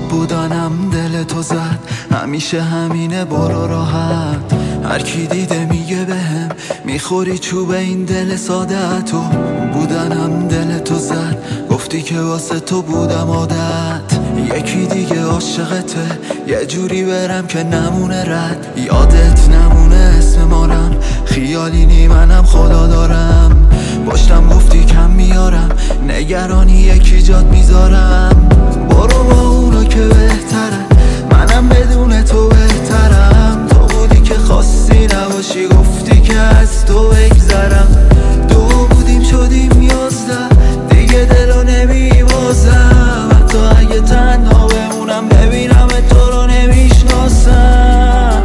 بودنم دل تو زد، همیشه همینه برو راحت. هر کی دیده میگه بهم میخوری چوب این دل ساده تو. بودنم دل تو زد، گفتی که واسه تو بودم عادت. یکی دیگه عاشقته، یه جوری برم که نمونه رد. یادت نمونه اسم مارم، خیالی نی منم خدا دارم. پشتم گفتی کم میارم، نگرانی یکی جات میذارم. برو با اونا که بهتره، منم بدون تو بهترم. تو بودی که خواستی نباشی، گفتی که از تو بگذرم. دو بودیم شدیم 11، دیگه دلو نمیبازم. حتی اگه تنها بمونم ببینم تو رو نمیشناسم.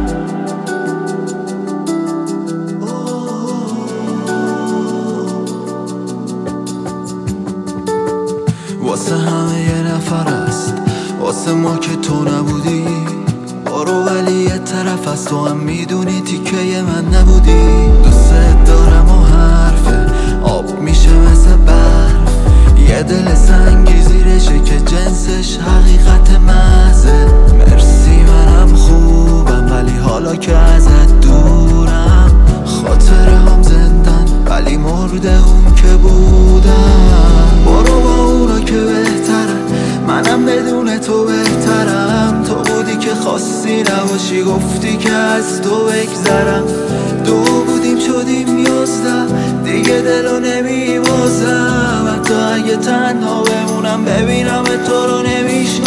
واسه همه یه نفر است، واسه ما که تو نبودی. برو ولی یه طرف از تو هم میدونی تیکه من نبودی. دوست دارم و حرفه آب میشه مثل برف. یه دل سنگی زیرشه که جنسش حقیقت محضه. مرسی منم خوبم ولی حالا که ازت دورم. خاطره هم زندن ولی مرده اون که بودم. برو با اونا که بهتره، منم بدون تو بهترم. تو بودی که خواستی نباشی، گفتی که از تو بگذرم. دو بودیم شدیم 11، دیگه دلو نمیبازم. حتی اگه تنها بمونم ببینم تو رو نمیشناسم.